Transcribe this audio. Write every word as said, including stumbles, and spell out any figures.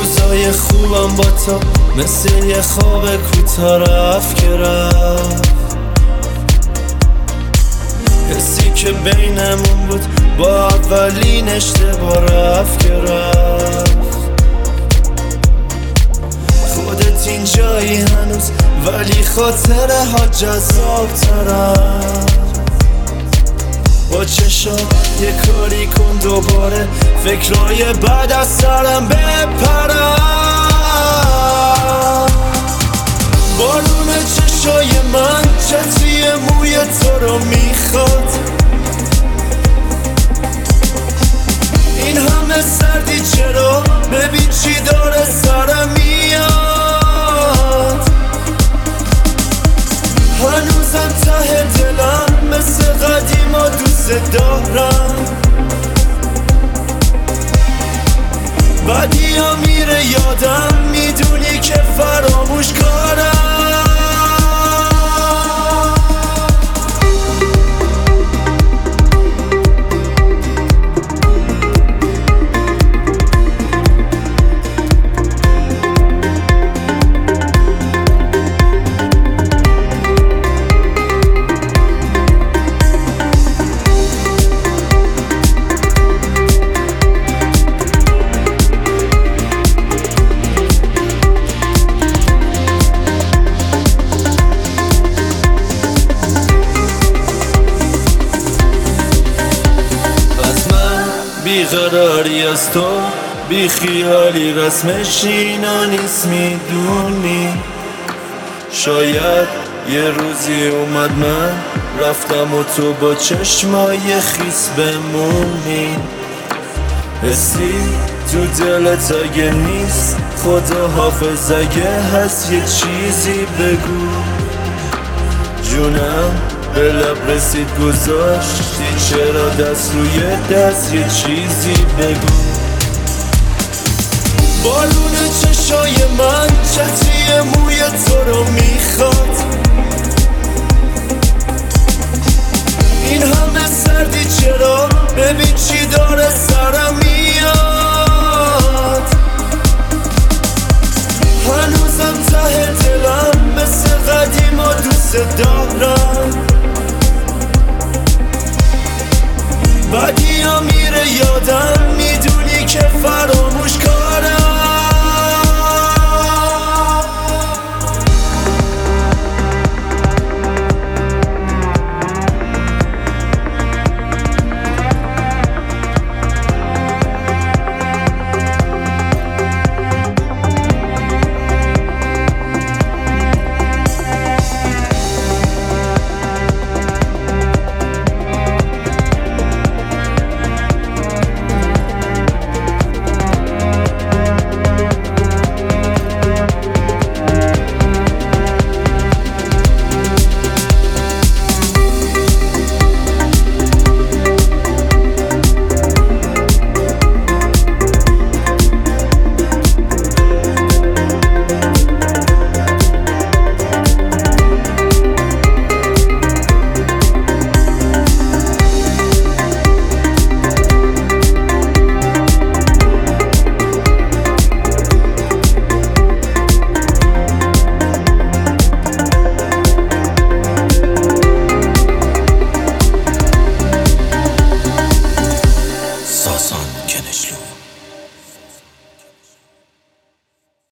روزای خوبم با تو مثل یه خواب کوتاه رفت که رفت. حسی که بینمون بود با اولین اشتباه رفت که رفت. خودت اینجایی هنوز ولی خاطره ها جذاب ترم. با چشات یه کاری کن دوباره فکرای بعد از سرم بپرم. بارون چشای من چتری موی تو رو میخواد. این همه سردی چرا؟ ببین چی داره سرم میاد. هنوزم ته دلم مثل قدیما دوست دارم. بعدی ها میره یادم میدونی که فراموش کارم. بیقراری از تو بی خیالی رسمش اینا نیست میدونی. شاید یه روزی اومد من رفتم و تو با چشمای خیس بمونی. حسی تو دلت اگه نیست خدا حافظ اگه هست یه چیزی بگو. جونم به لب رسید گذاشتی چرا دست روی دست یه چیزی بگو. بالون چشای من چتری موی تو رو میخواد. این همه سردی چرا؟ ببین چی داره سرم میاد.